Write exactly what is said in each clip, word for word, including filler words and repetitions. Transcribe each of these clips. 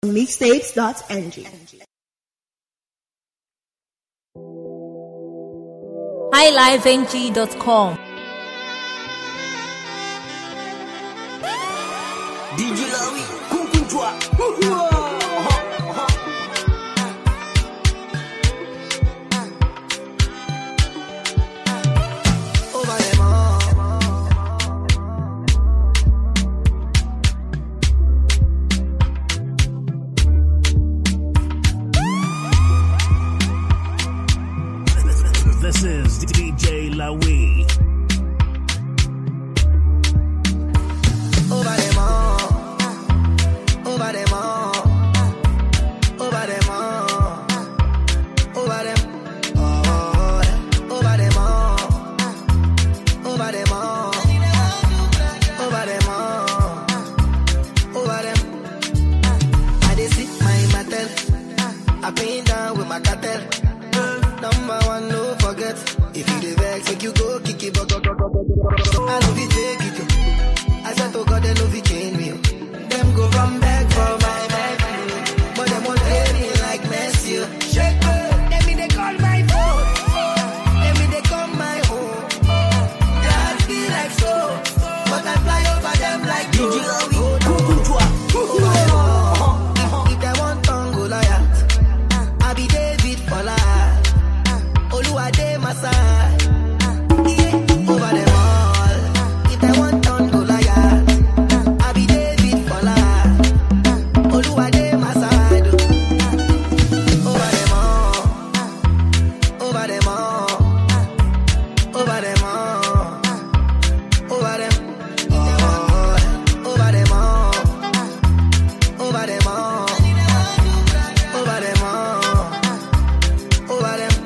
Mixtapes dot n g. high live n g dot com. D J Lawi, Kunkunjwa. This is D J Lawi. Over them all, over them all, over them all, over them, oh, over them all, over them all, over them all, over them. I dey sit my matel, I been down with my cartel. Number one, no forget. If you dey vex, make you go kick it, but I love you, take it. I said to God, they love you, change me. Them go come back for my back, but them won't play me like Messi. Shake me, let me they call my phone. Let me they come my home. That be like so, but I fly over them like D J Lawi. If they want Tongo Goliath, I be David for life. Oluwade my side, yeah, over them all. If they want on Goliath, I be David for life. Oluwade my side, over them all, over them all, over them all, over them, oh, over them all, over them all, over them all, over them.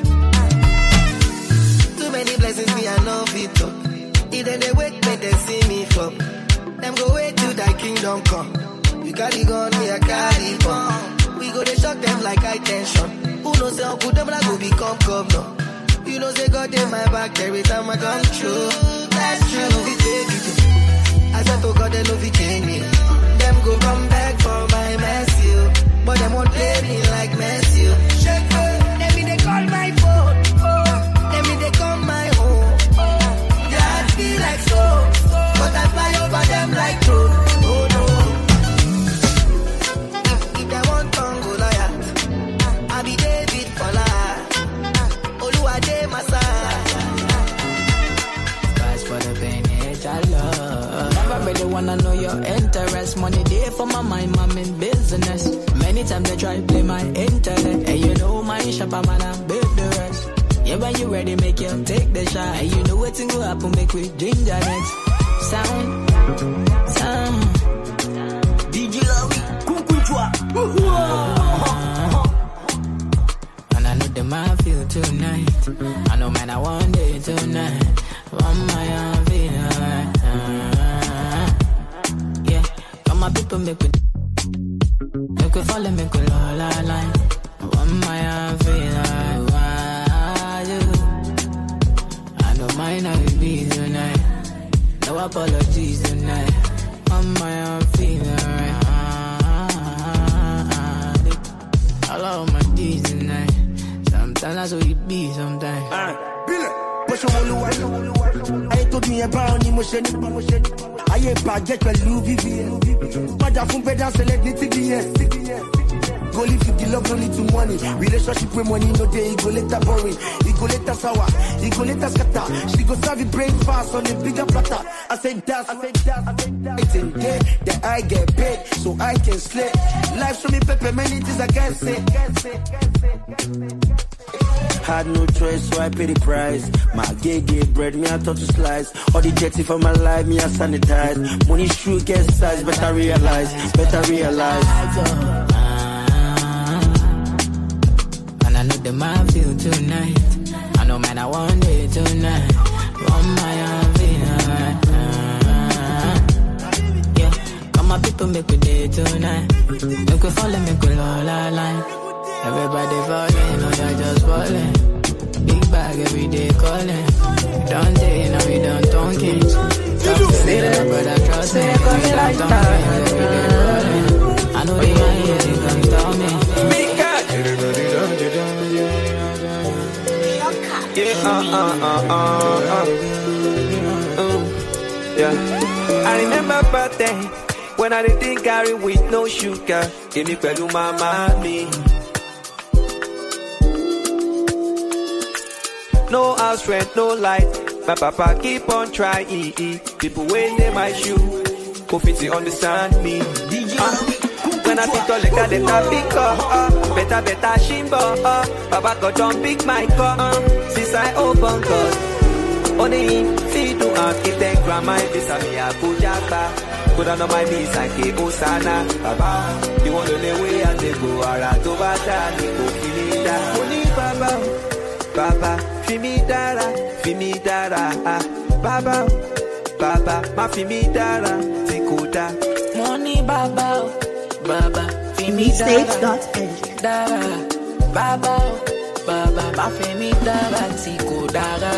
Many blessings me I know fit up. If then they wait, make them see me flop. Them go wait till thy kingdom come. You carry gun, me I carry bomb. We go they shock them like high tension. Who knows say Uncle them like go become governor. You know say God in my back every time I come true. That's true. We take it. I said to God they love you change me. Them go come back for my mercy, but them won't play me like Messi. Shake me, let me they call my phone. Let me they come my home. Yeah, I feel like so, but I fly over them like drone. Oh no. If, if they want Tongo Goliath, I be David for life. Oluwade my side. Scars for the pain, I love. Never really wanna know your interest. Money there for my mind, I'm in business. Many times they try to play my internet, and you know my shop, I'm gonna build the rest. Yeah, when you ready, make you take the shot. And you know what thing will happen, make we ginger next. Sound, sound. D J Lawi, Kunkunjwa. And I know the man feel tonight. I know man, I want it tonight. One my own feel alright. Yeah, come my people make we, make we follow, make we all line. One my own feel alright. Mine I will be tonight. No apologies tonight. On my own feeling right. I love my D's tonight. Sometimes that's what it be sometimes. Ah, Billy, push on the I told me about emotion. I ain't bad, get your Louis V. Mother from Pedal select the T B S. Go live with the love, no need to money. Relationship with money, no day, go later boring. He go later sour, he go later scatter. She go serve it brain fast on a bigger platter. I said that's, I said that's, I said that's. It's in there that I get paid, so I can slay. Life show me pepper, many things I can't say. Had no choice, so I pay the price. My gay gay bread, me I thought to slice. All the jetty for my life, me I sanitize. Money shoe get size, better realize, better realize. I know the man feel tonight. I know man I want it tonight. Want my own feel alright. Yeah, come my people make we day tonight. Make we follow, make we all line. Everybody falling, no they're just falling. Big bag every day calling. Don't they, no we don't talking. Stop feeling, but I trust me. We don't talking, every day rolling. I know they want you to come tell me. Yeah, uh, uh, uh, uh, uh. Uh, yeah. I remember birthday when I didn't carry with no sugar. Give me pelu mama me. No house rent, no light. My papa keep on trying. People waiting my shoe. Coffee understand me. Uh, when I think all the guys that pick up, uh, better better shimbo. Uh, Baba God don't pick my car. Uh, since I open God, only him see do and keep them grandma and this and me a kujaba. Put on my knees and keep Osana. Baba, you want to the way and they go around to Bata, Nico Finida. Only Baba, Baba, Fimidara, Fimidara, ah, Baba, Baba, ma Fimidara, Tikoda. Money Baba, Baba, Fimidara.ng. Dara, Baba, Baba, ma Fimidara, Tikoda.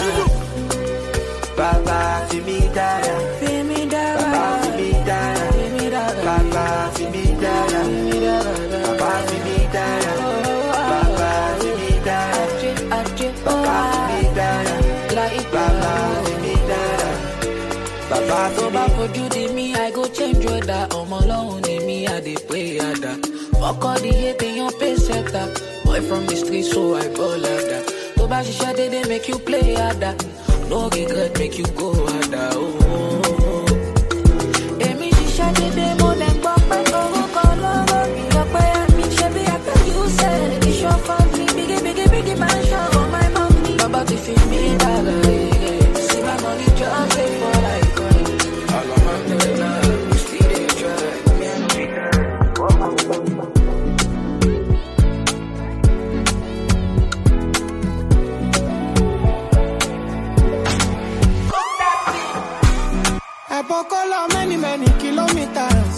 Baba, Fimidara, Fimidara, Baba, Fimidara, Fimidara, Baba, Fimidara, Baba, Fimidara, Baba, Fimidara, Baba, Fimidara, like Baba, Fimidara, Baba, Baba, for you the me, I go change your da. I'm alone in me, I dey pray ada. Fuck all the hate in your face setter. Boy from the street, so I ball ada. To buy shisha, they they make you play ada. No regret, make you go ada. Oh, oh, oh. Emi shisha, they they more than pop my oh, call over me. Your prayer, me shabby after you said it's your family, biggie, biggie, biggie mansion for my mommy. Baba, to feed me that yeah. See my money just pay for like. Many, many kilometers.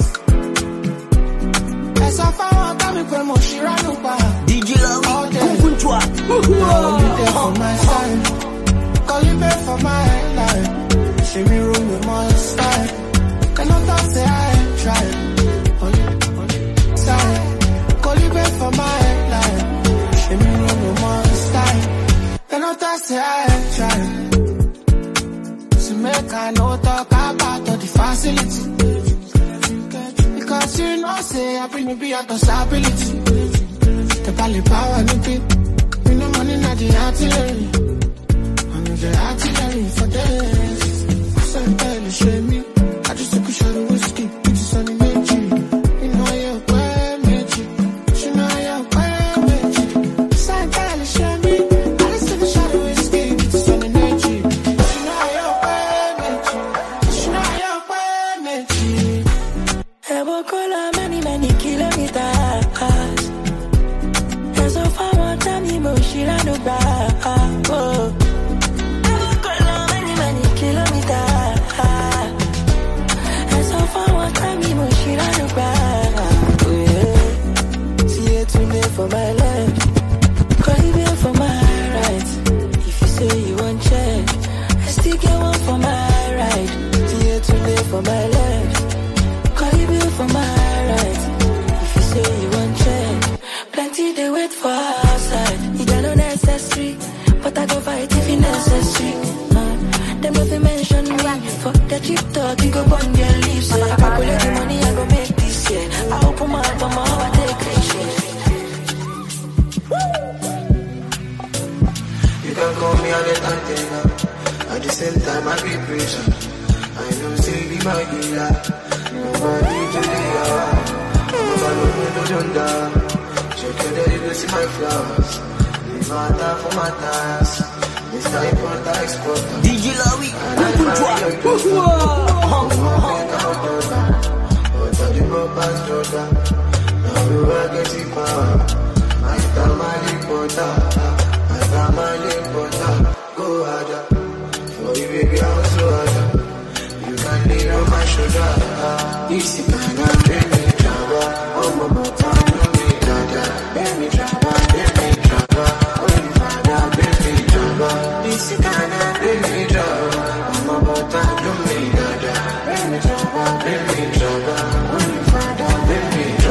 As I found out, I'm going to Shiranuba. D J Lawi, Kukuntua. Calling me for my side. Calling me for my life. She me room with my style. Cannot talk, say I ain't trying. Only, only side. Calling me for my life. She me room with my style. Cannot talk, say I ain't trying. Make I know talk about the facility. Because you know say I bring me be out of stability. The bally power in it. You know money not the artillery. I'm the artillery for this. So tell you shame me. I just took a shot of whiskey. It's on the magic. You know you're quite magic. You know you're quite magic. So tell you shame me. I just took a shot of whiskey. It's on the magic. Many, many kilometers. And so far, one time, you move, she ran no back. Oh, many, many kilometers. And so far, one time, you move, she ran no back. Oh, yeah. See it today for my left. Call it here for my right. If you say you want check, I still get one for my right. See it today for my left. Call it here for my right. If you say you want check, plenty they wait for outside. You don't know necessary, but I go fight if it's necessary. Uh, them nothing mention me. Fuck the cheap talk, you go burn your lips. I calculate the money, I go make this year. I open my heart, my heart, I take great shit. You can call me on the antenna. At the same time, I be patient. I know say be my dealer. Nobody to the hour. I'm a balloon with no thunder. Check your daddy to see my flowers. Leave my time for my task. Mister Importer Exporter. D J Lawi, Kukuntua. I'm but I the purpose Jordan. Now we will get it power. My family importer. My family importer. Go harder. For you baby I'm so harder. You can lean on my shoulder. This is kind of baby trouble. Oh mama, tell me dada. Baby trouble, baby trouble. Oh you father, baby trouble. This is kind of baby trouble. Oh mama, tell me dada. Baby trouble, baby trouble. Oh you father, baby trouble.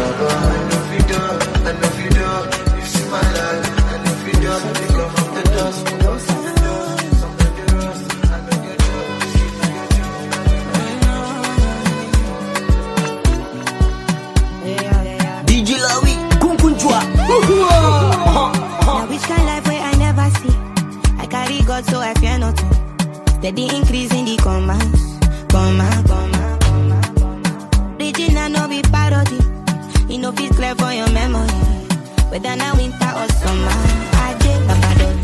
God, so I fear nothing. Steady increase in the commands. Comma, comma, comma, comma. Regina no be parody. You know it's clear for your memory. Whether now winter or summer, I did Babado.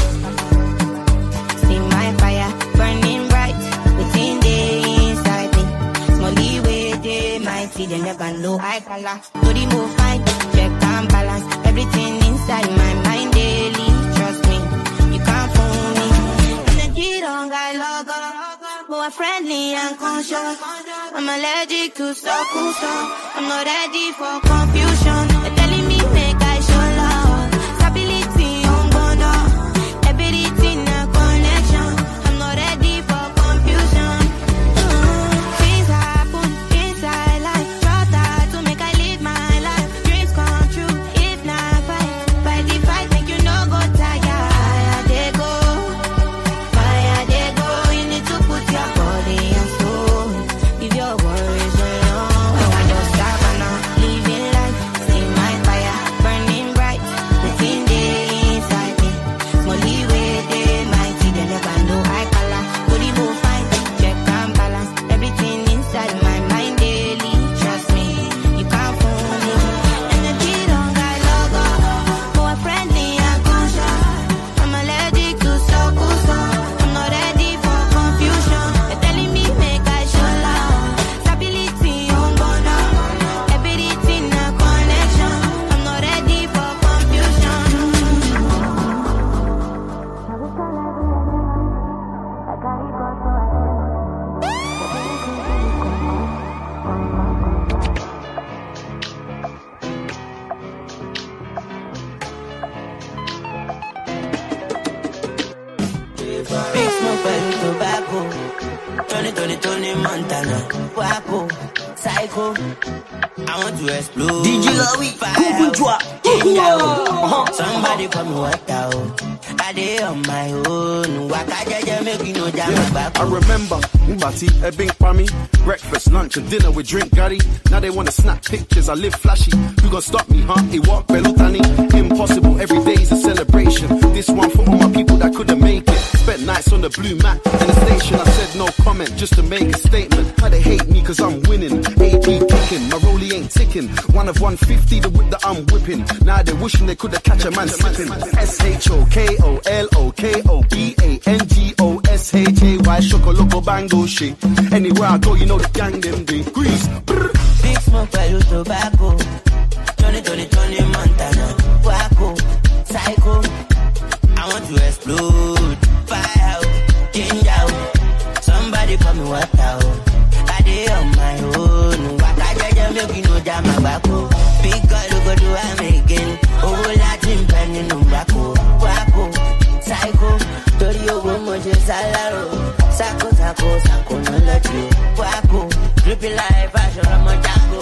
See my fire burning bright within the inside me. Smally way they mighty, they never know I color. To the move fine, check and balance. Everything inside my mind daily. Trust me, you can't fool me. Energy don't got logo, more friendly and conscious. I'm allergic to so-called. I'm not ready for confusion. They're telling me make I show love. Stability on bono. Everything a connection. I'm not ready for confusion. Mm, things happen inside life. Try to make I live my life. Dreams come true. If not fight, by the fight make you no go tired. Fire they go, fire they go. You need to put your body and soul. Leave your worries alone. I want to stop and now living life. See my fire burning bright within the inside me. Smally way they mighty, they never know I color. Body move fine, check and balance. Everything inside my mind daily. Trust me, you can't fool me. Energy don't got logo, more friendly and conscious. I'm allergic to so-called. I'm not ready for confusion. They're telling me make I show love. Stability on bono. Everything a connection. I'm not ready for confusion. Big smoke and tobacco. Tony, Tony, Tony Montana. Waco, psycho. I want to explode. D J Lawi, Fire, Drop. change out. Somebody call me what out. I dey on my own. Waka jaja make you know jam back. I remember Mbati, a big pami. Breakfast, lunch, and dinner with drink Gary. Now they wanna snap pictures, I live flashy. You gon' stop me, huh? It walk Belutani. Impossible, every day's a celebration. This one for all my people that couldn't make it. Spent nights on the blue mat in the station. I said no comment just to make a statement. How they hate me cause I'm winning. A P kicking, my rollie ain't ticking. One of one fifty, the whip that I'm whipping. Now they're wishing they could've catch a man slipping. S H O K O L O K O B A N G O S H A Y Shokoloco Bango shit. Anywhere I go, you know the gang them they grease. Brr. Big smoke and tobacco. Tony, Tony, Tony Montana. Waco, psycho. I want to explode. Fire out, change out. Somebody call me what out. I dey on my own. Waka jaja make you know jam baco. Big girl go do am again. Oh, Latin penny no baco. Waco, psycho. Tori owo moje salaro. Sako, sako, sako no let you. Waco, drippy life, fashion on my jango.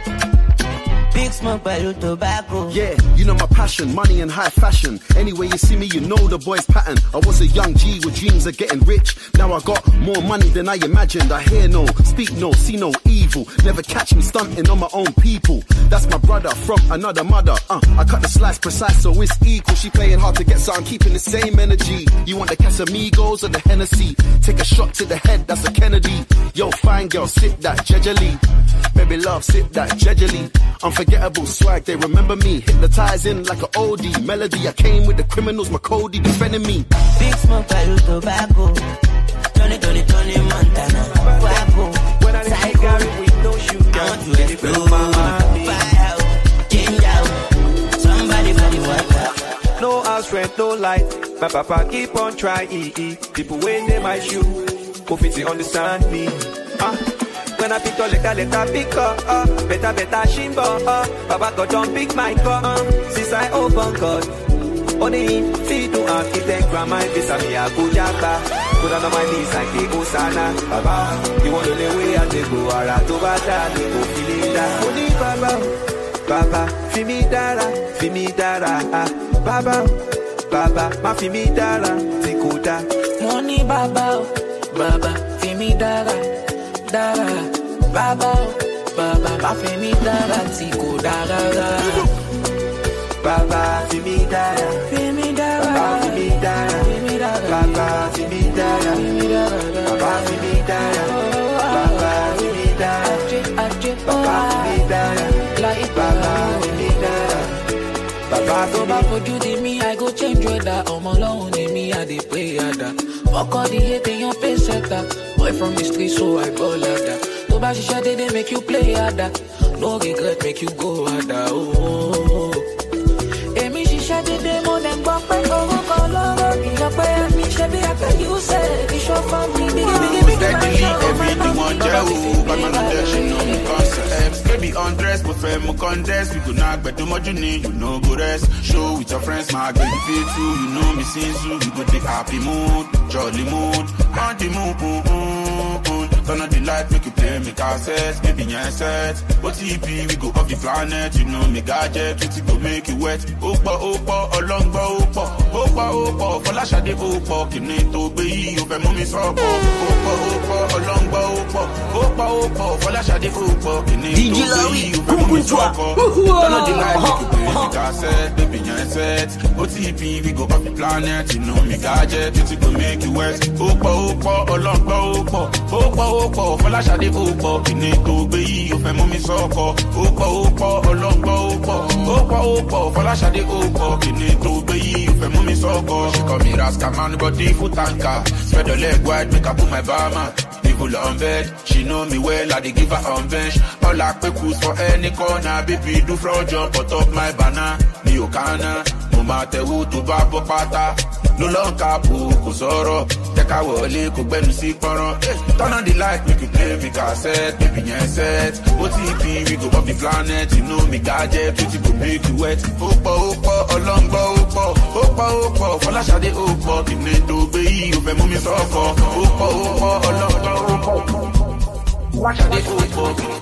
Big smoke by tobacco. Yeah, you know my passion, money and high fashion. Anyway you see me, you know the boy's pattern. I was a young G with dreams of getting rich. Now I got more money than I imagined. I hear no, speak no, see no evil. Never catch me stunting on my own people. That's my brother from another mother. Uh, I cut the slice precise so it's equal. She playing hard to get, so I'm keeping the same energy. You want the Casamigos or the Hennessy? Take a shot to the head, that's a Kennedy. Yo, fine girl, sit that jejely. Baby love, sit that jejely. Unforgettable swag, they remember me. Hypnotizing like an oldie melody. I came with the criminals, my Cody defending me. Big smoke and tobacco. Tony, Tony, Tony Montana. Waco, psycho. with no sugar. I want to explode. Fire out, change out. Somebody for me water. No house rent, no light. My papa keep on trying. People when they my shoe, go fit to understand me. Ah, when I pick up, let let I pick up. Uh, better, better shimbo. Uh, Baba God don't pick my cup. Uh, since I open God, only him see to ask if they grandma visa me a good japa. Put on my knees like the Osana. Baba, you want to the way I take go ara to bata, they go feel it. Only Baba, Baba, fi me dara, fi me dara. Ah, Baba, Baba, ma fi me dara, tikoda. Money Baba, Baba, fi me dara, dara. Baba, Baba, ma fi me dara, tikoda. Baba, fi me dara, fi me dara, Baba, fi me dara, fi me dara. Baba, Go back for you, me, I go change weather. I'm alone in me, I dey pray ada. Fuck all the hate in your face setter. Boy from the street, so I ball ada. Go back, she shot they make you play ada. No regret, make you go ada. Oh, oh, oh. Amy, she shot they more than back back. Oh, color, in your prayer, me, she be after you said. It's your family, biggie, biggie, biggie. Steadily, everything on jail. But man, I'm there, she know me concept. Baby, undress, but fair, more contest. We could knock, but too much you need, you know, go rest. Show with your friends, my girl, you feel too. You know me, since you, we go take happy mood, jolly mood, on the mood, mm, mm, mm. Turn on the light, make you play, make our sets, baby, yeah, set. O T P, we go off the planet, you know me, gadget, twenty go make you wet. Opa, opa, alongba, opa, opa, opa, Folasha de opa, Kineto, be you, be mommy, so opa, opa, alongba, opa, opa, opa, Folasha de opa, Kineto, be you, be mommy, so opa. Turn on the light, make you play, make our set, baby, yeah, set. O T P, we go off the planet, you know me, gadget, twenty go make you wet. Opa, opa, alongba, opa, opa, opa, Folasha de opa, Kineto, be you, be mommy, so opa, opa, alongba, opa, opa, opa, Folasha de opa, Kineto, be you, be mommy, so opa. She call me Raska man, body foot anchor. Spread the leg wide, make her put my barman. People on bed, she know me well, I dey give her on bench. All I quick for any corner, baby do fraud jump, put up my banner. Ni okana, no matter who to babo pata. No long capu, kusoro. Take a wole, kubenu si poro. Turn on the light, make you play, make her set, baby yeah set. O T P, we go up the planet, you know me gadget, twenty go make you wet. Opa, opa, alongba, opa, opa, opa, Folasha de opa, Kineto, be you, be mommy soko. Opa, opa, alongba, opa, Folasha de opa.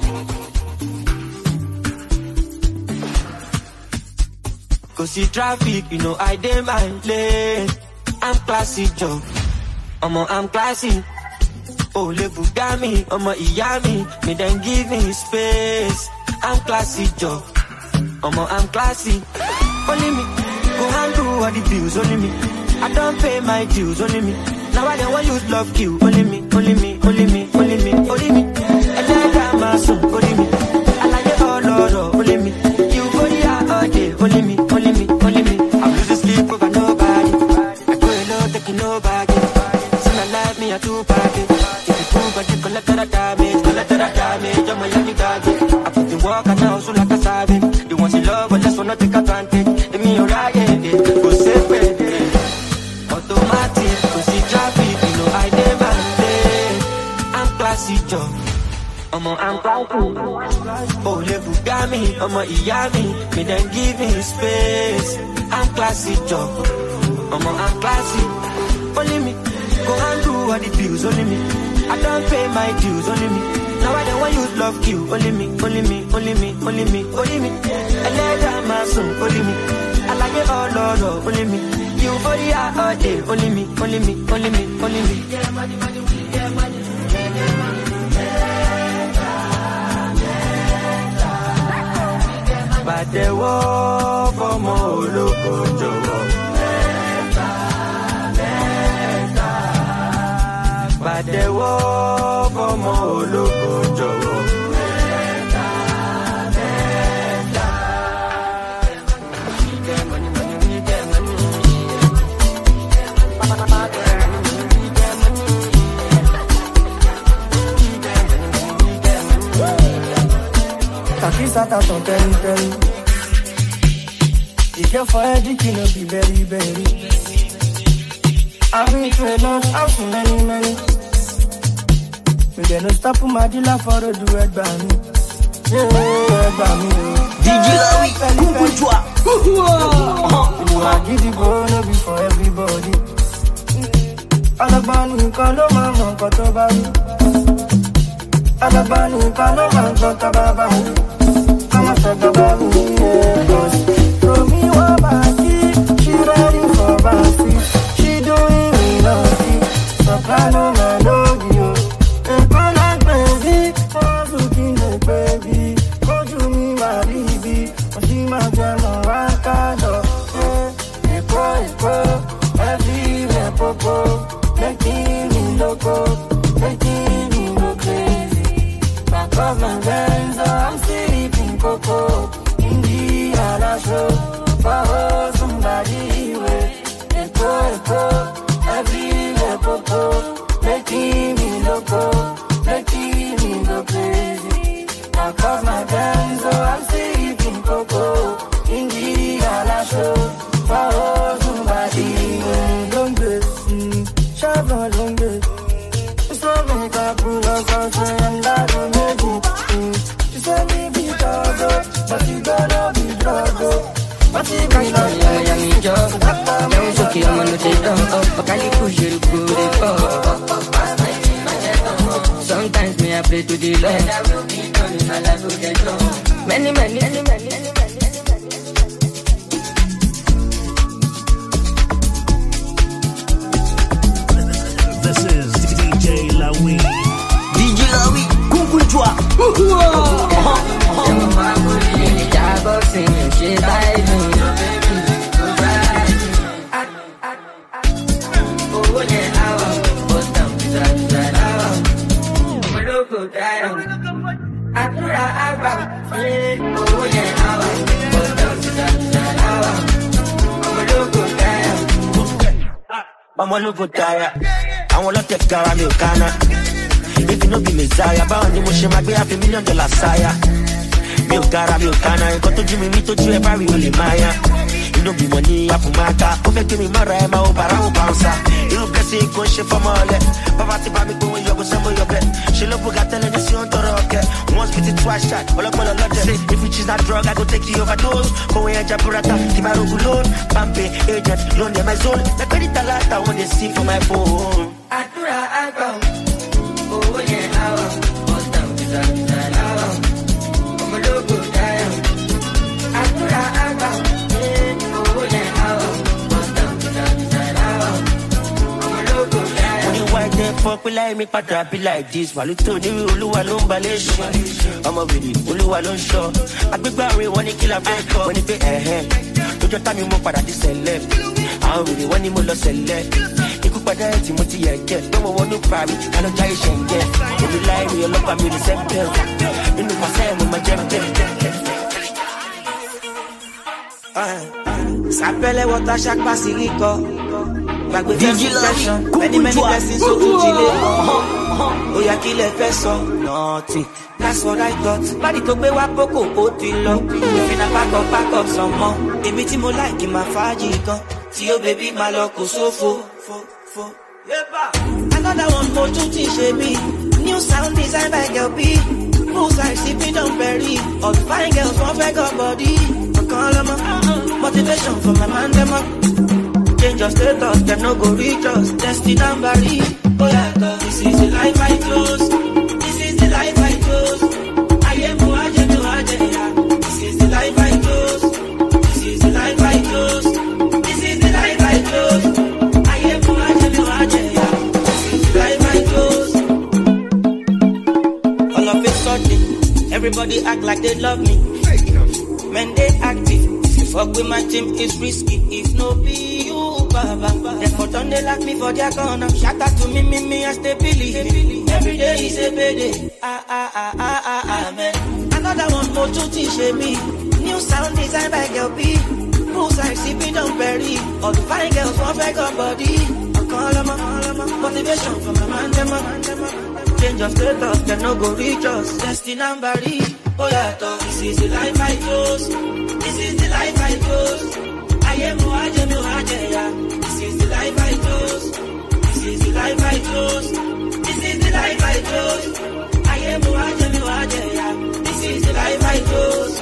Go see traffic, you know I dey my lane. I'm classy, Joe. Omo, I'm classy. Oh, le Bugami, Omo, Iyami. Me then give me space. I'm classy, Joe. Omo, I'm classy. Only me. Go handle all the bills, only me. I don't pay my dues, only me. Now I don't want you to love you, only me, only me, only me, only me, only me. And I got my son, only me. I like it all, Lord, only me. You go there all day, only me, only me, only me. I'm losing sleep over nobody. I go alone, taking nobody. Some I like me, I do party. If you do, but you collateral damage, collateral damage, I'm a young target. I put the work and now so like a savage. You want to love, but just wanna take advantage. Let me alright, yeah, yeah. Go safe, yeah. Automatic, go see traffic, you know I never late. I'm classy, Joe. Omo, I'm classy. Oh, le Bugami, Omo, Iyami. Me then give me space. I'm classy, Joe. Omo, I'm classy. Only me. Go and do all the bills, only me. I don't pay my dues, only me. Now I don't want you to love you, only me, only me, only me, only me, only me. I let down my son, only me. I like it all, Lord, oh, only me. You body out all day, only me, only me, only me, only me. Yeah, money, money, yeah, money, yeah, money. Batewo como loco jowo. Batewo como loco jowo. Sata ton teri teri. You care for everything, no be very very. I've been through a lot, I've seen many many. Me they no stop my dealer for the do it by me. Yeah, by me. D J Lawi, Kukunchwa. You are giddy go, no be for everybody. All about me, call no man, man, got over me. All about me, call no man, got over me. I'm a talk about me, yeah, cause from me, one back, she ready for back. She doing me naughty, soprano melody, and call like baby, was looking like baby, go to me, my baby, but she my grandma, I can't know, yeah, it's pro, it's pro, everywhere, popo, making me loco, making me go crazy, back of my Benz, I'm sleeping, coco, in the mi lọ ya ya mi jọ. Jẹun sókè ọmọ ló ti dán ọ. Ọ̀kálí kù ṣe rúkú rẹ̀ kọ́. Sometimes me I pray to the Lord. Many, many, many, many, many. This is D J Lawi. D J Lawi, Kunkunjwa. Mama no go tire. I want to take care of me, Kana. If you no be Messiah, bound the motion, my be half a million dollar sire. Me, Kana, me, Kana. You got to do me, me to do every only Maya. You don't be money, I put my car. Perfect me, my rhyme, my opera, my bouncer. You look at see, go shit for my leg. Papa, tip me, go, you go, some of your bed. She look, got telling the son to rock. Once with it, twice shot. All up on the lot, say, if you choose that drug, I go take you overdose. Go away and Jaburata, Timaru alone. Pampe, agent, loan them my zone. The credit a lot, I want to see for my phone. Atura album, oh yeah, album, bust down to that album. I'm a logo down. Atura album, oh yeah, album, bust down to that album. I'm a logo down. When you white them fuck, we like me, but I be like this. While you told me, Uluwa no balation. I'm a really, Uluwa no show. I be barry, one kill a break up. When you pay a hand, don't you tell me more para this celeb. I don't really want him to celeb. Pada eti mo ti yẹ jẹ, tó mo wọnú parí, ká ló jáyé ṣe ń jẹ. Èmi láì rí ọlọ́pàá mi rí sẹ́ńtẹ̀, nínú pàṣẹ mo máa jẹ́ bẹ́ẹ̀. Sábẹ́lẹ̀ wọ́tá ṣàpá sí kíkọ́, gbàgbé fẹ́ẹ́ fashion, many many blessings sókú jílé kan. Ó yá kí lẹ fẹ́ sọ, nothing, that's what I thought. Bádìí tó gbé wá bókò ó ti lọ, ìfìnà pákọ̀ pákọ̀ sọmọ. Èmi tí mo láìkì máa fàájì gan, tí ó bèbí máa lọ kó sófo. Another one more to teach me. New sound designed by Girl B. Poolside sipping on berry. All the fine girls want back up body. I call them up. Motivation for my man them up. Change your status, them no go reach us. Destined and barry. Oh yeah, this is the life I chose. This is the life I chose. I am who I am, who I am. This is the life I chose. This is the life I chose. This is the life I chose. Everybody act like they love me. Men they active. If you fuck with my team, it's risky. If no be you, baba. Therefore don't they like me for their corner. Shout out to me, me, me, I stay Billy. Every day is a payday. Ah, ah, ah, ah, ah, ah, man. Another one more to teach me. New sound designed by Girl B. Poolside sipping on berry. All the fine girls want back on body. I call them up. Motivation from my man, them up. Change your status, can no go reach us. Destined and barry. Oh yeah, this is the life I chose. This is the life I chose. I am who I am, who I am. This is the life I chose. This is the life I chose. This is the life I chose. I am who I am, who I am. This is the life I chose.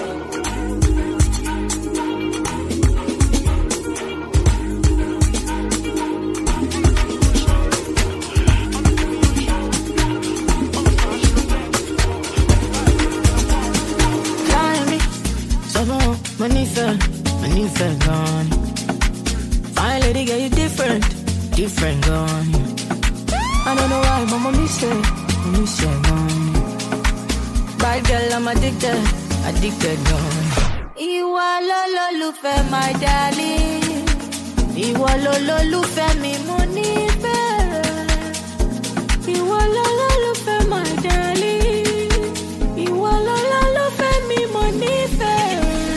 Money fell, money fell gone. Fine lady, get you different, different gone. I don't know why, but mommy said, mommy said gone. Bad girl, I'm addicted, addicted gone. Ìwọ lolólùfẹ́ my darling. Ìwọ lolólùfẹ́ mi mo nífẹ̀ẹ́. Ìwọ lolólùfẹ́ my darling. Ìwọ lolólùfẹ́ mi mo nífẹ̀ẹ́.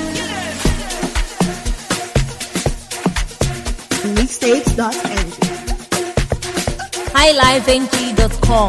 Mixtapes dot n g high live n g dot com.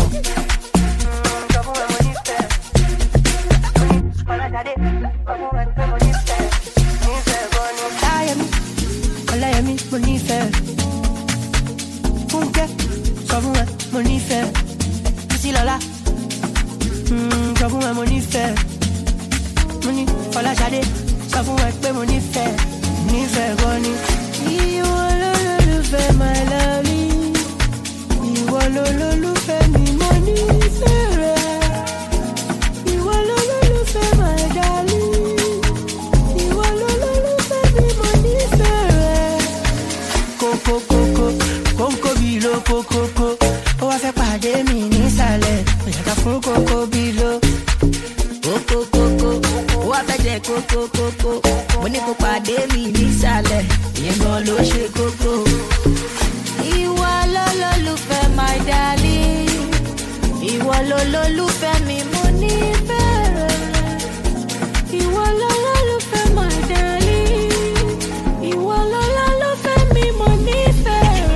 Ọláyẹmí mo nífẹ̀ẹ́. Fúnkẹ́ sọ fún ẹ mo nífẹ̀ẹ́. Bísílọ́lá sọ fún ẹ mo nífẹ̀ẹ́. Mo ní Fọláṣadé sọ fún ẹ pé mo nífẹ̀ẹ́. nífẹ̀ẹ́ gan ni. Ìwọ lolólùfẹ́ my lovely. Ìwọ lolólùfẹ́ mi mo nífẹ̀ẹ́ rẹ. Ìwọ lolólùfẹ́ my darling. Ìwọ lolólùfẹ́ mi mo nífẹ̀ẹ́ rẹ. Kókó kókó kókó bí lo kókó kó. Ó wá fẹ́ pàdé mi nísàlẹ̀. Ó yẹ ká fún kókó bí lo. Kókó kókó ó wá fẹ́ jẹ kókó kókó. Mo ní kó pàdé mi nísàlẹ̀. Ìyẹn gan ló ṣe kókó. Ìwọ lolólùfẹ́ my darling. Ìwọ lolólùfẹ́ mi mo nífẹ̀ẹ́ rẹ. Ìwọ lolólùfẹ́ my darling. Ìwọ lolólùfẹ́ mi mo nífẹ̀ẹ́ rẹ.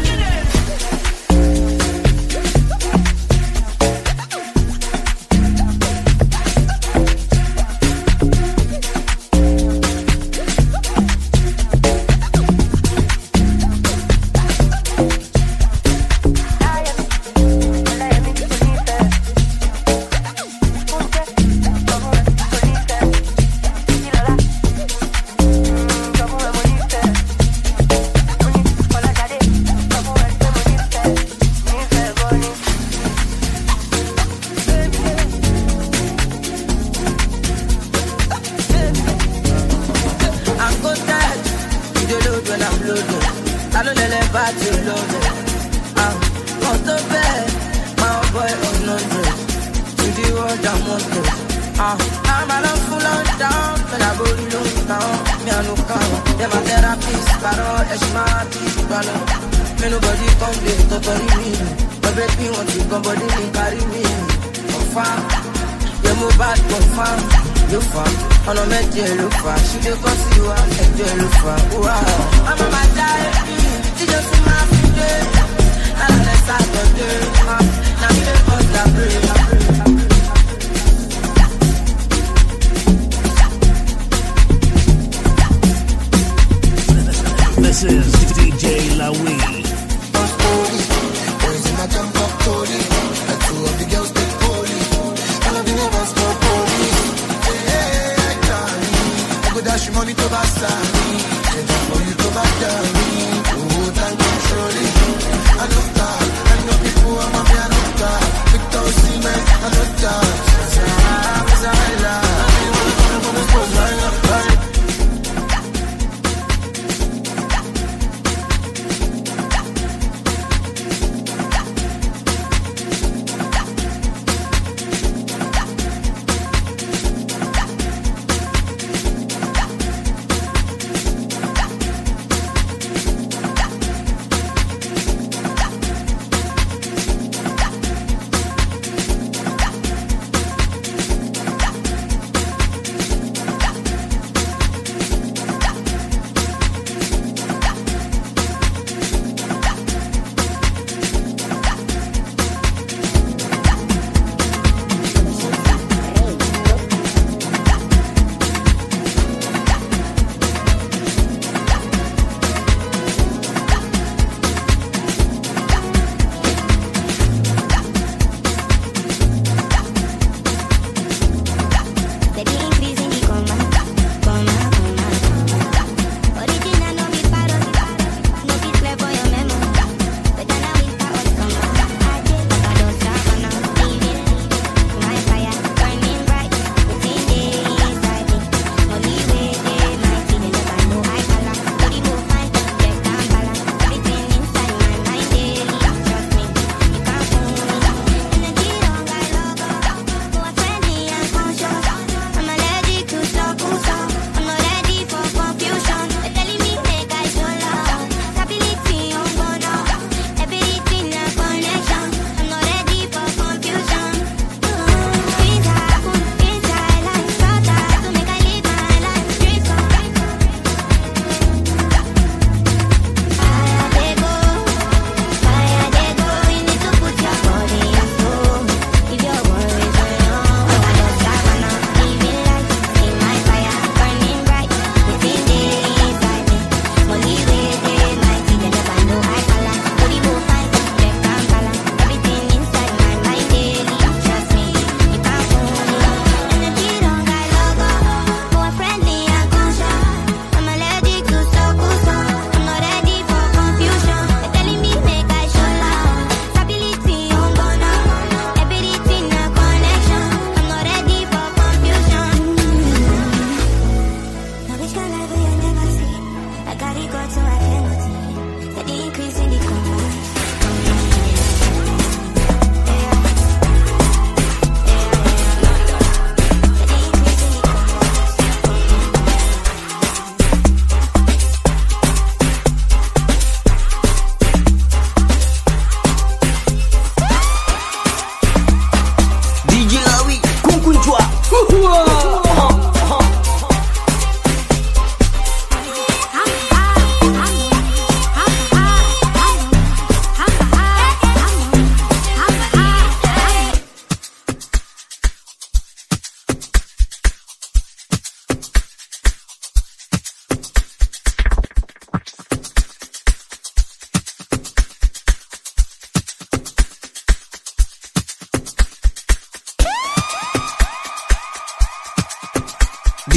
This is D J Lawi. Money to buy me, for you to buy me. Oh, thank you, surely. I don't die, I know people are mommy, I don't die. Victor Seaman, I don't die. It's a lie, it's a lie. I'm gonna put my life right.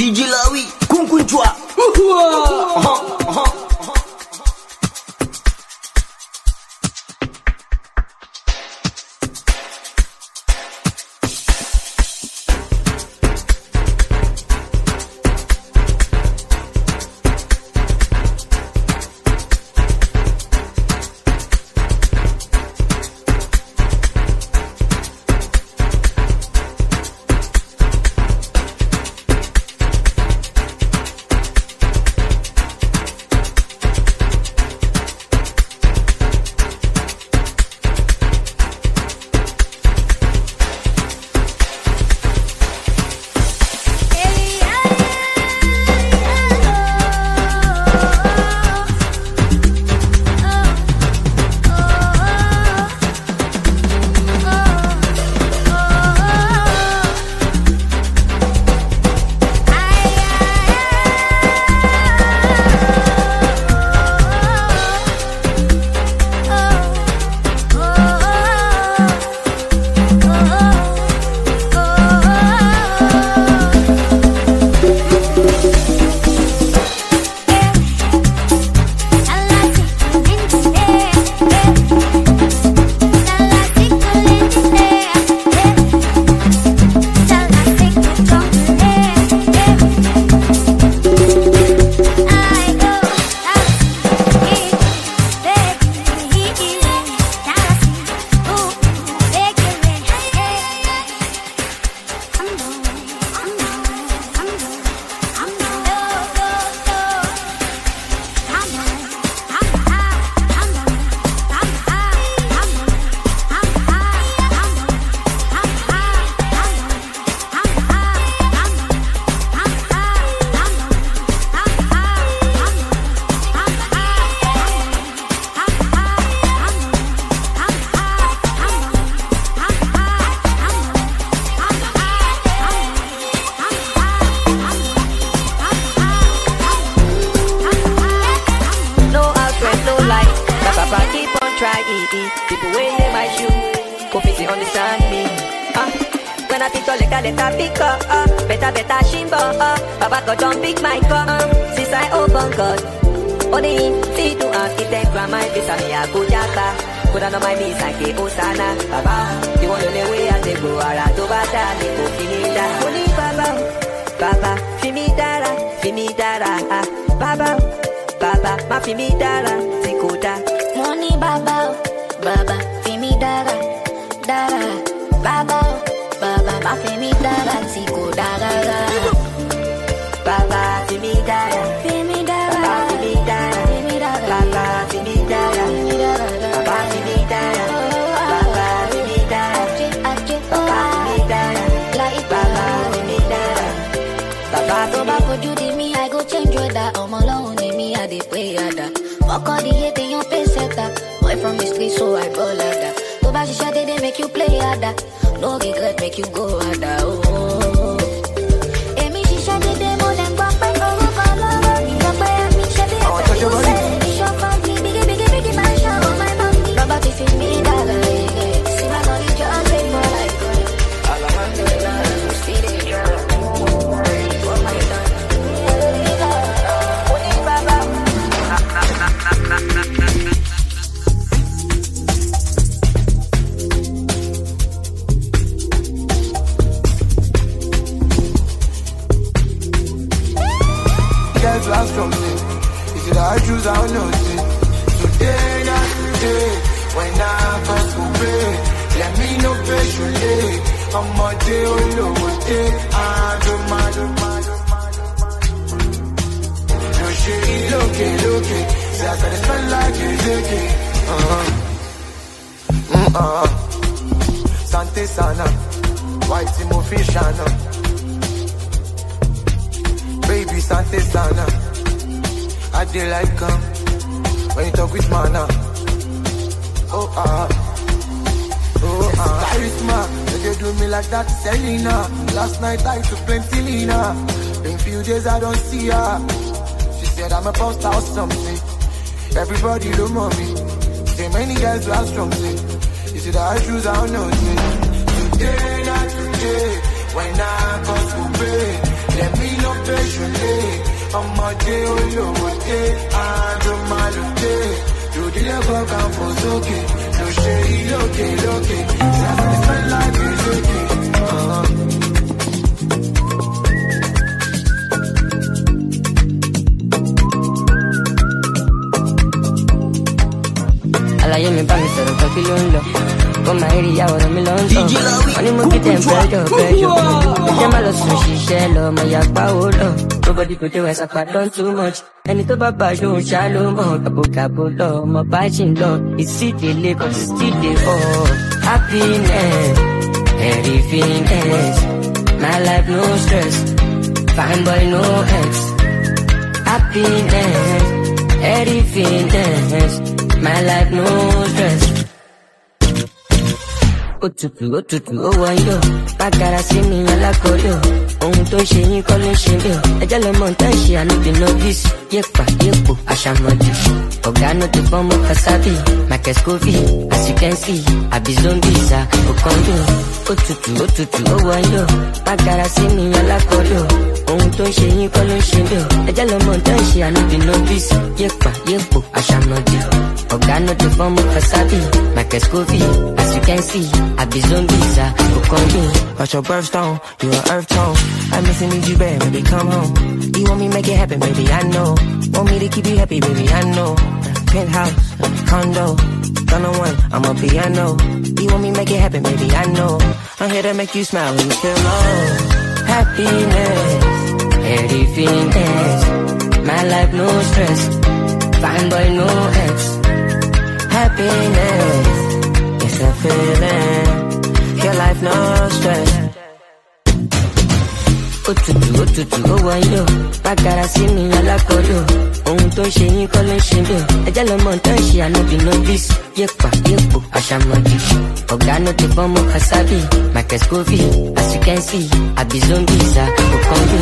D J Lawi, Kunkunchwa. People when they my shoe, go fit understand me. Ah, when I think all let let pick up, ah, better better shimbo, ah, Baba God don't pick my cup, ah, since I open God. Only feed to architect, grandma, this and me a go japa. Put on my knees like a Osana, Baba. You want to know where I take go, ara to bata, they go finish that. Only Baba, Baba, fimi dara, fimi dara, ah, Baba, Baba, ma fimi dara, tikota. Money Baba, Baba, fimi dara, dara, Baba, Baba, ma fimi dara, tiko dara, Baba, fimi dara, fimi dara, Baba, fimi dara, fimi dara, Baba, fimi dara, fimi dara, Baba, fimi dara, Baba, fimi dara, Baba, fimi dara, like Baba, fimi dara, Baba, so fimi back for you to me, I go change with that. I'm alone in me, I dey pray at that. Fuck all the hate in your face setter. Boy from the street, so I ball like that. To bash shot they make you play at that. No regret, make you go at that. Oh, oh, oh. Emi she shot they demo them back by oh color. Me back by me shot they. Oh, touch your body. Me shot from me, biggie biggie biggie man shot on my mommy. Baba to feel me dollar. See my body just pay for like. Alhamdulillah, see the girl. Oh my God. That's last from me. If you I choose, I'll know it. Today, not today. When I first go pay, let me know patiently. I'm a day all over day. I do my, do my, do my, do my. No shit, look it, look it. Say I said it's felt like it's okay. Uh-huh. Uh-uh. Sante sana. White Timo Fishana. Baby Sante sana. I dey like um when you talk with mana. Oh ah, oh ah. Charisma, they do me like that Selena. Last night I took plenty Lena. Been few days I don't see her. She said I'm a post or something. Everybody look on me. Say many guys who are strong. You see the high shoes I don't know. Today not today. When I come to pay. let me no patiently. I'm a day on your day, I do my day. You didn't go down for soaking. No shade, okay, okay. Spend life is okay. Uh-huh. Alaye mi bá mi sọ̀rọ̀ kan kí ló ń lọ. Kó máa rí ìyàwó rẹ̀ mi lọ ń sọ. Wọ́n ní mo kí tẹ̀ ń pẹ́jọ pẹ́jọ. Mo jẹ́ má lọ sùn ṣiṣẹ́ lọ, mo yà pa owó lọ. Nobody go dey west apart done too much. Ẹni tó bá bá aṣọ òun ṣá ló mọ̀. Gàbogàbo lọ, ọmọ bá ṣì ń lọ. Ìsídèlé kan ti sídè ọ̀. Happiness, everythingness. My life no stress, fine boy no ex. Happiness, everythingness. My life no stress. Òtútù òtútù ó wáyọ̀, bágara sí mi alákọ̀ọ́yọ̀. Ohun tó ṣe yín kọ́ ló ṣe mí o. Ẹjẹ́ lọ́mọ nǹkan ṣe ànúbì novice. Yépa yépo àṣàmọ̀dì. Ọ̀gá náà ti fọ́mọ Kasabi. Michael Scovey, as you can see, àbí zombies à òkàndó. Òtútù òtútù ó wáyọ̀, bágara sí mi alákọ̀ọ́yọ̀. Ohun tó ṣe yín kọ́ ló ṣe mí o. Ẹjẹ́ lọ́mọ nǹkan ṣe ànúbì novice. Yépa yépo àṣàmọ̀dì. Ọ̀gá náà ti fọ́mọ Kasabi. Michael Scovey, as you can see, àbí zombies à òkàndó. What's your birthstone? You an earth tone. I miss and need you bad, baby, come home. You want me make it happen, baby, I know. Want me to keep you happy, baby, I know. Penthouse, condo, gonna one, I'm a piano. You want me make it happen, baby, I know. I'm here to make you smile when you feel low. Happiness, everythingness. My life no stress, fine boy no ex. Happiness, it's a feeling. Your life no stress. Òtútù òtútù ó wáyọ̀, bágara sí mi alákọ̀ọ́yọ̀. Ohun tó ṣe yín kọ́ ló ṣe mí o. Ẹjẹ́ lọ́mọ nǹkan ṣe ànúbì novice. Yépa yépo àṣàmọ̀dì. Ọ̀gá náà ti fọ́mọ Kasabi. Michael Scovey, as you can see, àbí zombies à òkàndó.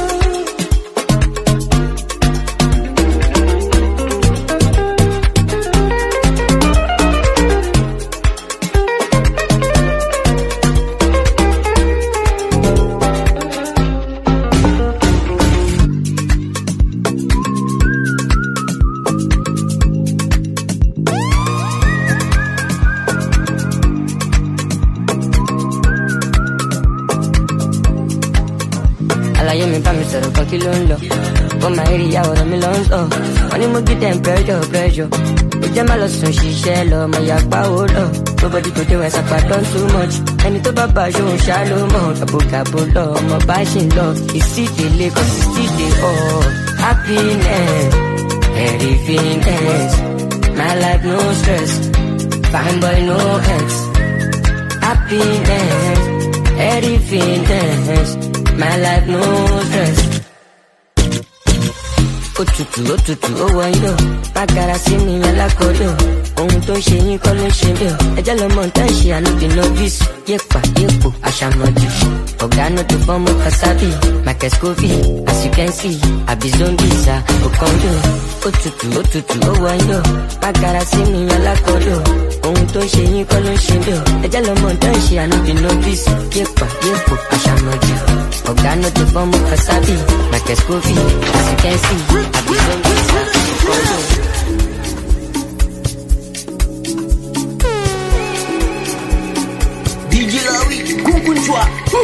Alaye mi bá mi sọ̀rọ̀ kan kí ló ń lọ. Kó máa rí ìyàwó rẹ̀ mi lọ ń sọ. Wọ́n ní mo kí tẹ̀ ń pẹ́jọ pẹ́jọ. Mo jẹ́ má lọ sùn ṣiṣẹ́ lọ, mo yà pa owó lọ. Nobody go dey west apart done too much. Ẹni tó bá bá aṣọ òun ṣá ló mọ̀. Gàbogàbo lọ, ọmọ bá ṣì ń lọ. Ìsídèlé kan ti sídè ọ̀. Happiness, everythingness. My life no stress, fine boy no ex. Happiness, everythingness. My life no stress. Òtútù òtútù ó wáyọ̀, bágara sí mi alákọ̀ọ́yọ̀. Ohun tó ṣe yín kọ́ ló ṣe mí o. Ẹjẹ́ lọ́mọ nǹkan ṣe ànúbì novice. Yépa yépo àṣàmọ̀dì. Ọ̀gá náà ti fọ́mọ Kasabi. Michael Scovey, as you can see, àbí zombies à òkàndó. Òtútù òtútù ó wáyọ̀, bágara sí mi alákọ̀ọ́yọ̀. Ohun tó ṣe yín kọ́ ló ṣe mí o. Ẹjẹ́ lọ́mọ nǹkan ṣe ànúbì novice. Yépa yépo àṣàmọ̀dì. Ọ̀gá náà ti fọ́mọ Kasabi. Michael Scovey, as you can see, àbí zombies à òkàndó. D J Lawi, Kunkunchwa.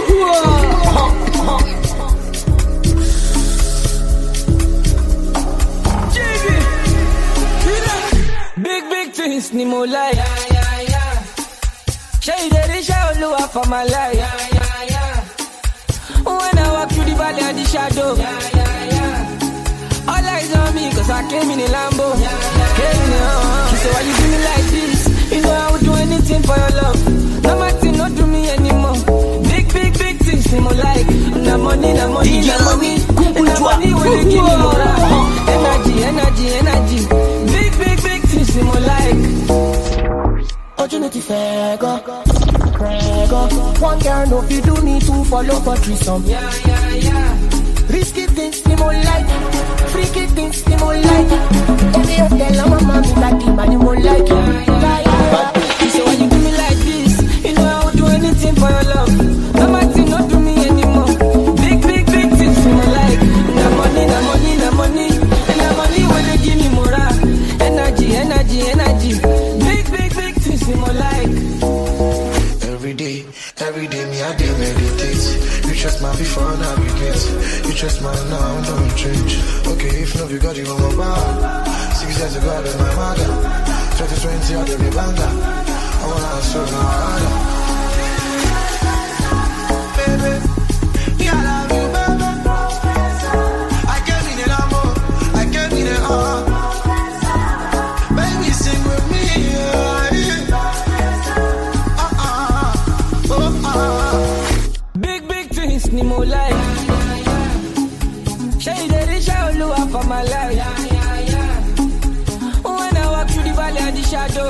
Big, big things, ni mo like. Yeah, yeah, yeah. Shey dey dey show Oluwa for my life. Yeah, yeah, yeah. When I walk through the valley of the shadow. Yeah, yeah, yeah. All eyes on me, cause I came in a Lambo. Yeah, yeah, came in a uh, She said, why you do me like this? You know I would do anything for your love. No matter, not do me anymore. Big, big, big things, ni mo like. Na money, na money, na money. Na money when you give me more. Energy, energy, energy. Big, big, big things, ni mo like. Opportunity fair go, go. One girl no fi do me to follow for threesome. Yeah, yeah, yeah. Risky things ni mo like, freaky things ni mo like. Every hotel I'm a mommy that the man you mo like. Yeah, yeah, yeah. She said, why you do me like this? You know I would do anything for your love. No matter, not do me anymore. Big, big, big things. best man now, don't change. Okay, if not, you got you on my bar. Six years ago, I was my mother. twenty twenty, I gave me banger. I wanna show my harder. Baby, me I love you, baby. I gave me the Lambo, I gave me the heart. Baby, sing with me, yeah. Uh-uh, oh, uh. Big, big things, ni mo life. Shade the show, look for my life. When I walk through the valley and the shadow,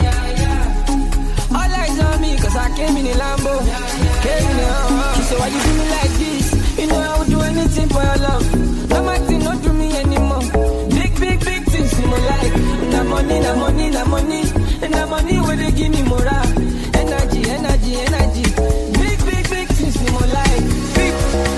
all eyes on me, cause I came in a Lambo. Came in a uh, she said, why you do me like this? You know I would do anything for your love. No matter, not do me anymore. Big, big, big things in my life. Na money, na money, na money. And na money where they give me morale. Energy, energy, energy. Big, big, big things in my life. Big.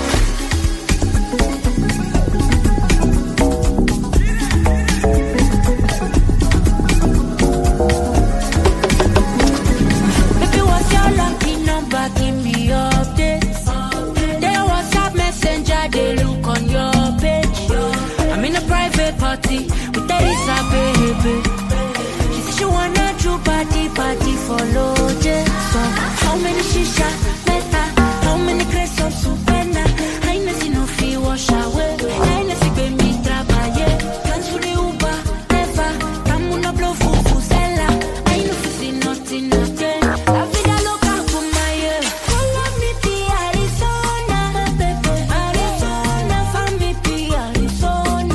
If it was your lucky number, give me updates. They WhatsApp messenger, they look on your page. I'm in a private party with Teresa, baby. She said she wanna do party, party for Lord. So how many shisha, better? How many crates of supena? I know see no fee wash away. I know see baby trabaye. Cancel the Uber, never. Come on, blow fufu sella. I know see nothing, nothing. La vida loca for my year. Follow me to Arizona, baby. Arizona, follow me to Arizona.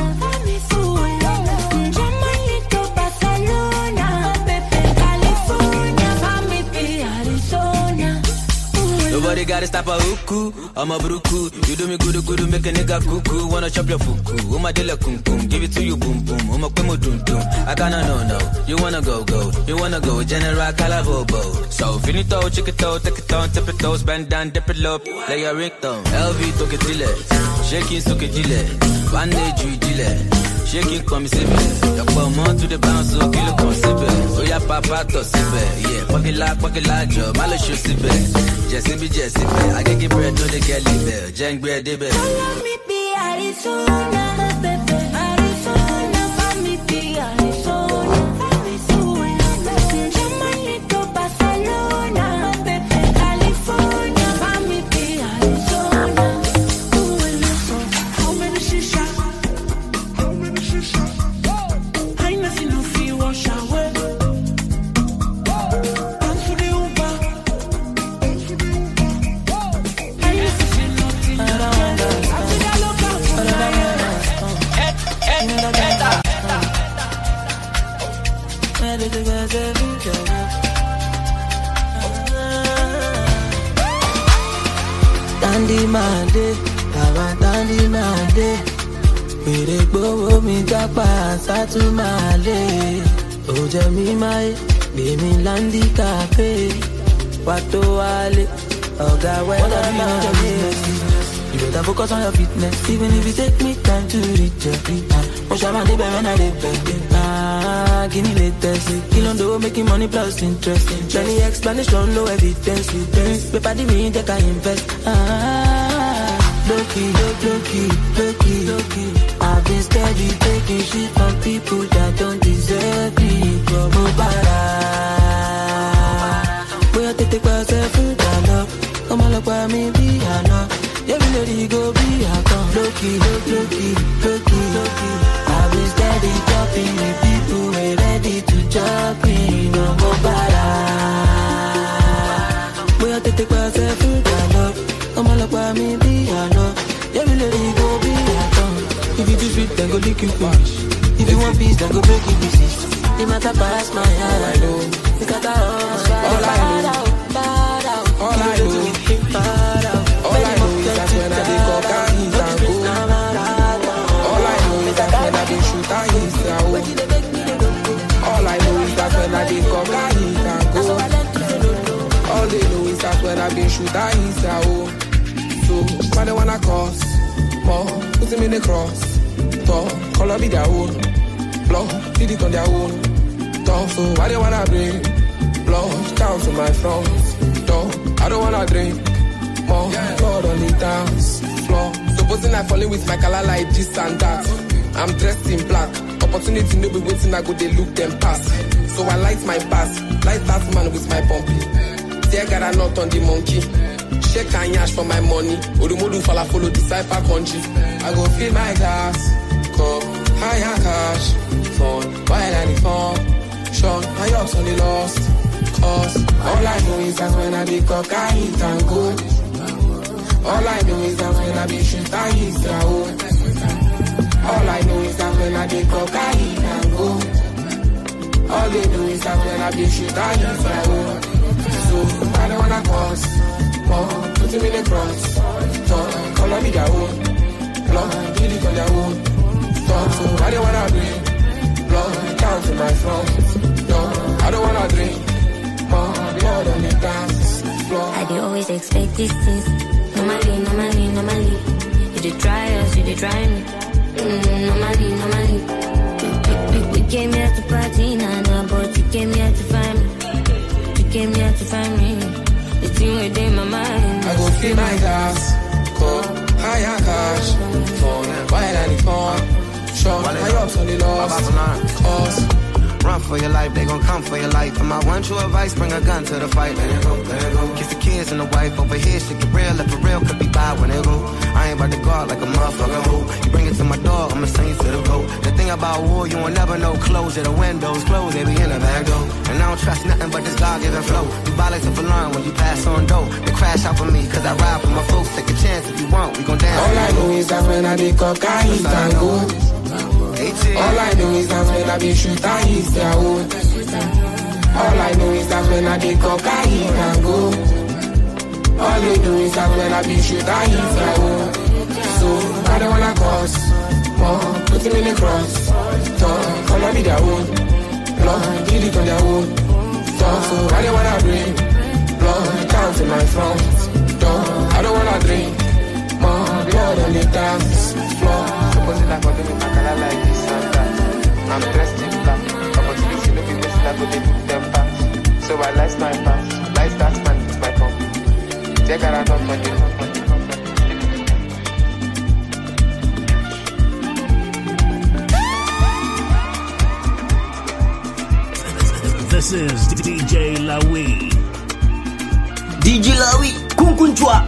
Jamaica, Barcelona, baby. California, follow me to Arizona. Nobody gotta stop a hookoo, I'm a bruku. You do me good, good, make a nigga cuckoo. Wanna chop your fuku, oh my dilla kum kum. Give it to you, boom boom, oh my quimo dum dum. I gotta know, no. You wanna go, go, you wanna go, General Calavobo. So, finito, chick it out, take it on, tip it toes, bend down, dip it low, lay your ringtone. L V, took it dile, shaking, soak it dile, bandage, you dile. Shaking, come sibe. Your mom to the bounce, so kill it, come sibe. Oh, yeah, papa, to sibe. Yeah, pocket lock, pocket lock, job, Malish, sibe. Jesse be Jesse, I can give bread to the Kelly Bell. Jang bread, the bell. Follow me to Arizona, baby. Arizona, follow me to Arizona. Jamaica, Barcelona, baby. California, follow me to Arizona. How many shisha? How many shisha? I know see no fee wash away. Dance to the Uber. Dandy Monday, Baba Dandy Monday. We dey go me japa Satumale. Oje mi mai, be me landi cafe. Wato wale, oga wena business. You better focus on your fitness, even if it take me time to reach your peak. Push up on the bed when I did beg. Ah, give me latest. Kill on the making money plus interest. Many explanation, no evidence. Paper the me, they can invest. Ah, low key, low key, low key, low key. I've been steady taking shit from people that don't deserve me. Como para. Boy, I take myself to the love. Come on, look at me, be a no. Yeah, we let it go, be a come. Low key, low key, low key, low key. I've been steady jumping with people who are ready to jump in. No go para. Boy, I take myself to the love. Come on, look at me, be a no. Yeah, we let it go, be a come. If you do sweet, then go lick you finish. If you want peace, then go break it pieces. It matter pass my heart, I know. It got all I know. All I know. All I know is that when I dey cocaine and go. All I know is that when I dey shoot and hit and go. All I know is that when I dey cocaine and go. All they know is that when I dey shoot and hit and go. So, why they wanna cross? More, put him in the cross. Talk, color be their own. Blood, did it on their own. Talk, so why they wanna bring blood down to my front? Talk, I don't wanna drink more blood on the dance floor. So Supposing I fall in with my color like this and that. I'm dressed in black. Opportunity no be waiting, I go they look them pass. So I light my pass, light that man with my pumpy. There got a knot on the monkey. Shake and yash for my money. Odumodu follow follow decipher country. I go fill my glass, cup, higher cash, phone, while I the phone. Sean, my ups on the lost. Cause all I know is that when I be cock, I eat and good. All I know is that when I be shoot, I eat the own. All I know is that when I be cock, I eat and good. All they do is that when I be shoot, I eat the own. So I don't wanna cause more, put him in the cross. So color me their own, blood, give it on their own. So I don't wanna bring blood down to my front. No, I don't wanna drink more blood on the dance floor. I do always expect these things. Normally, normally, normally. You did try us, you did try me. Mm, normally, normally. We, we, we, we came here to party, nah, nah, but you came here to find me. You came here to find me. The thing within my mind. I go fill my glass, cup, higher cash, phone, while I the phone. Sure, my ups on the lost. Cause run for your life, they gon' come for your life. And my one true advice, bring a gun to the fight. Let it go, let it go. Kiss the kids and the wife over here, shit get real. If for real, could be bad when it go. I ain't about to guard like a motherfucker hoe. You bring it to my door, I'ma send you to the boat. The thing about war, you won't never know. Closure, the windows closed, they be in the back door. And I don't trust nothing but this God-given flow. You violate of alarm when you pass on dough. They crash out for me, cause I ride for my folks. Take a chance if you want, we gon' dance. All I know is that when I be cock, I eat and good. All I know is that when I be shoot, I eat their own. All I know is that when I be cock, I eat and go. All they do is that when I be shoot, I eat their own. So I don't wanna cause more, put him in the cross. So color me their own, blood, give it on their own. So, so I don't wanna bring blood down to my front. So I don't wanna drink more blood on the dance floor. Supposing I got in my color like this and that. I'm dressed in black. Opportunity no be wasted, I go they look them pass. So I light my pass, light that man with my pump. Take a run on the This is D J Lawi. D J Lawi, Kunkunchwa.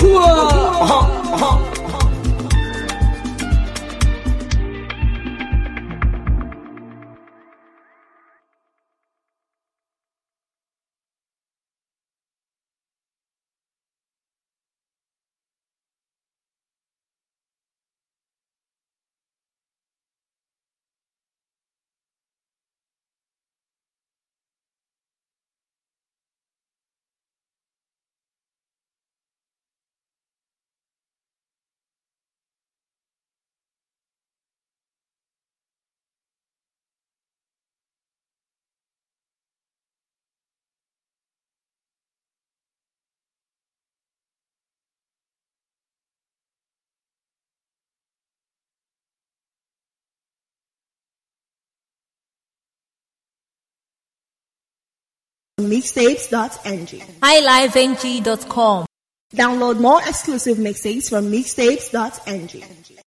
mixtapes dot n g. high life n g dot com. Download more exclusive mixtapes from mixtapes dot n g.